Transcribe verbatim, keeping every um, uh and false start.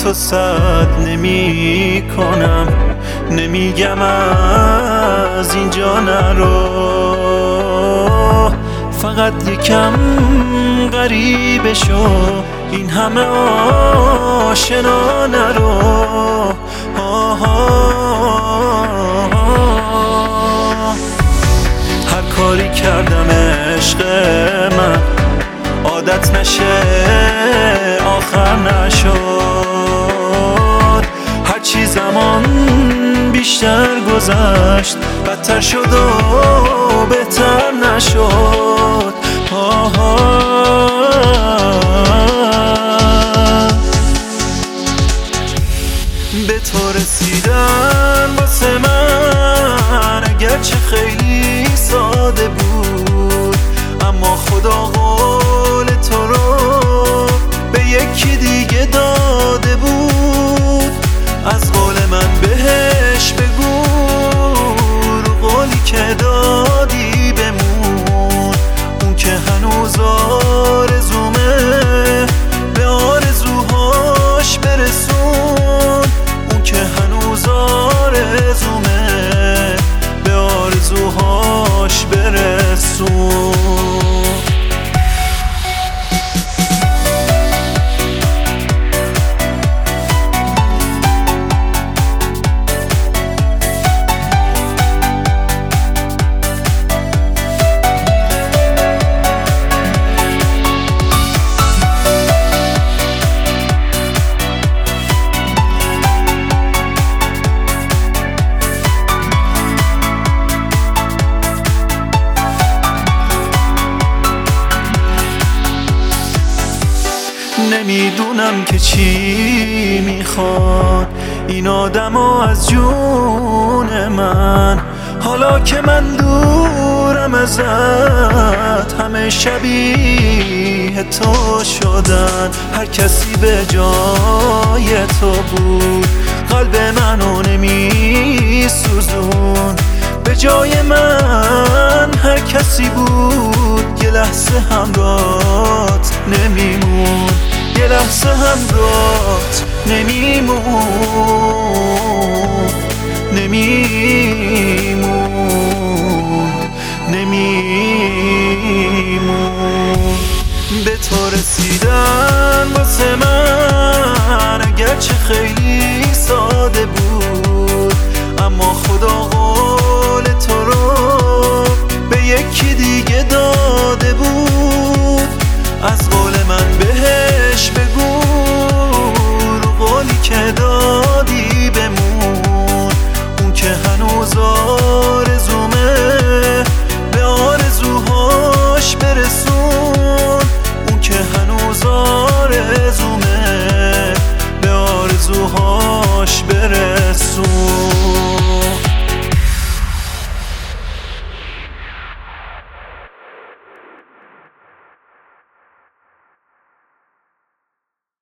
تو صد نمی کنم، نمیگم از اینجا نرو، فقط یکم غریبه شو، این همه آشنا نرو. هر کاری کردم عشق من عادت نشه آخر نشد، هرچی زمان بیشتر گذشت بدتر شد و بهتر نشد. آها به تو رسیدن واسه من اگرچه خیلی ساده بود، اما خدا قول تو رو به یکی دیگه داده بود. از قول من بهش بگو رو قولی که دادی بمون، اون که هنوز آرزومه به آرزوهاش برسون، اون که هنوز آرزومه به آرزوهاش برسون. نمیدونم که چی میخواد این آدمو از جون من، حالا که من دورم ازت همه شبیه تو شدن. هر کسی به جای تو بود قلب منو نمی سوزون، به جای من هر کسی بود یه لحظه همراهت نمیمون، یه لحظه همراهت نمیمون، نمیمون، نمیمون. به تو